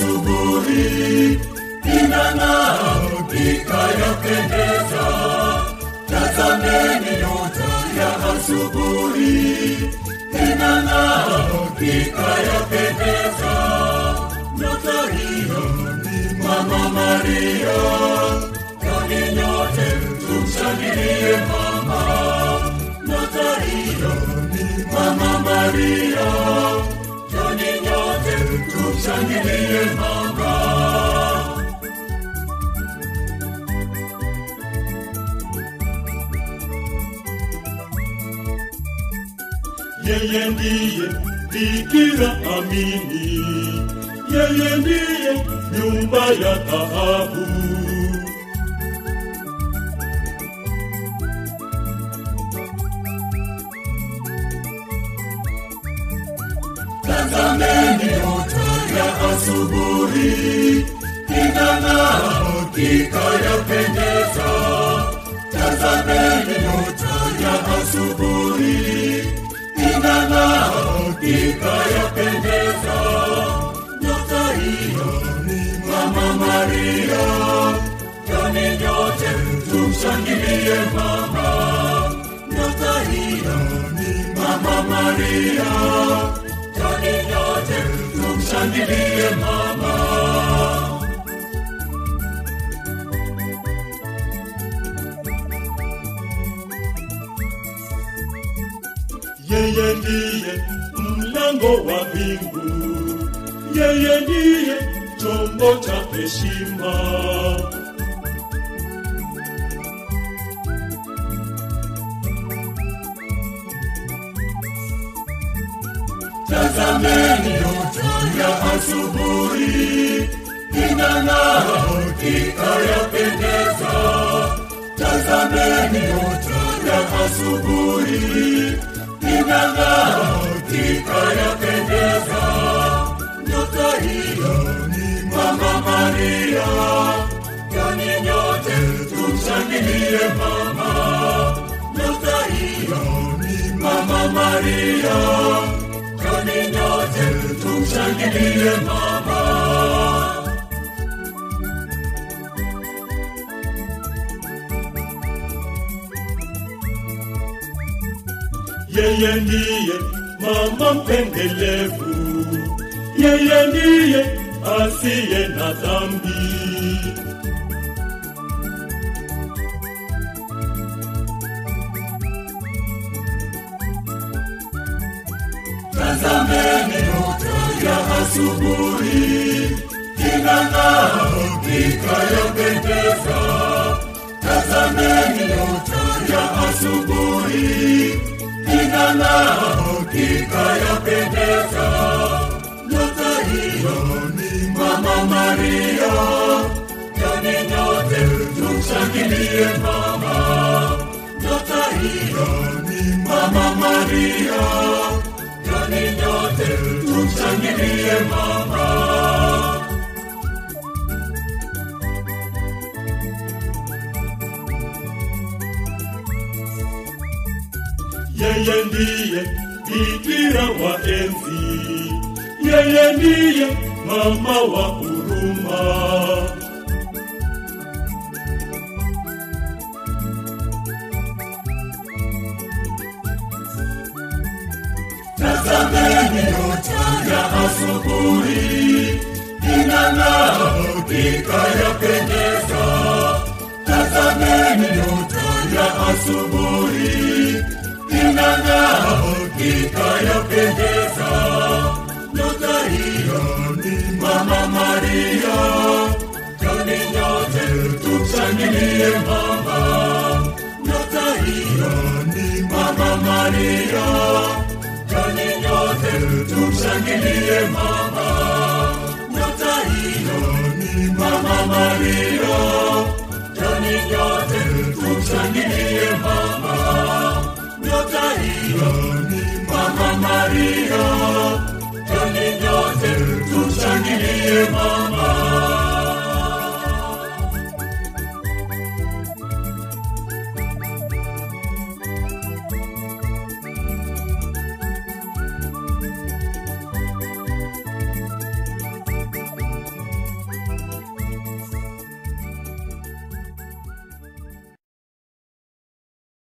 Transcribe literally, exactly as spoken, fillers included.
asubuhi inang'aa ikayapendeza. Tazameni nyota ya asubuhi inang'aa ikayapendeza. Nyota hiyo ni Mama Maria. Kwani nyote tumshangilie mama. Nyota hiyo ni Mama Maria. Kwani nyote tumshangilie mama. Yeye ndiye Bikira amini. Yeye ndiye nyumba ya dhahabu. Tazameni nyota ya asubuhi inang'aa ikayapendeza. Tazameni nyota ya asubuhi inang'aa ikayapendeza. Nyota hiyo ni Mama Maria. Kwani nyote tumshangilie mama. Nyota hiyo ni Mama Maria. Kwani nyote tumshangilie mama. Yeye ndiye mlango wa mbingu. Yeye ndiye chombo cha heshima. Tazameni nyota ya asubuhi inang'aa ikayapendeza. Tazameni nyota ya asubuhi inang'aa ikayapendeza. Nyota hiyo ni Mama Maria. Kwani nyote tumshangilie mama. Nyota hiyo ni Mama Maria. Kwani nyote tumshangilie mama. Yeye ndiye mama mpendelevu. Yeye ndiye asiye na dhambi. Tazameni nyota ya asubuhi inang'aa ikayapendeza. Tazameni nyota ya asubuhi inang'aa ikayapendeza. Nyota hiyo ni Mama Maria. Kwani nyote tumshangilie mama. Nyota hiyo ni Mama Maria. Kwani nyote tumshangilie mama. Yeye ndiye Bikira wa enzi. Yeye ndiye mama wa huruma. Tazameni nyota ya asubuhi inang'aa ikayapendeza. Tazameni nyota ya asubuhi inang'aa ikayapendeza. Nyota hiyo ni Mama Maria. Kwani nyote tumshangilie mama. Nyota hiyo ni Mama Maria. Kwani nyote tumshangilie mama. Nyota hiyo ni Mama Maria. Kwani nyote tumshangilie mama. Nyota hiyo ni Mama Maria. Kwani nyote tumshangilie mama.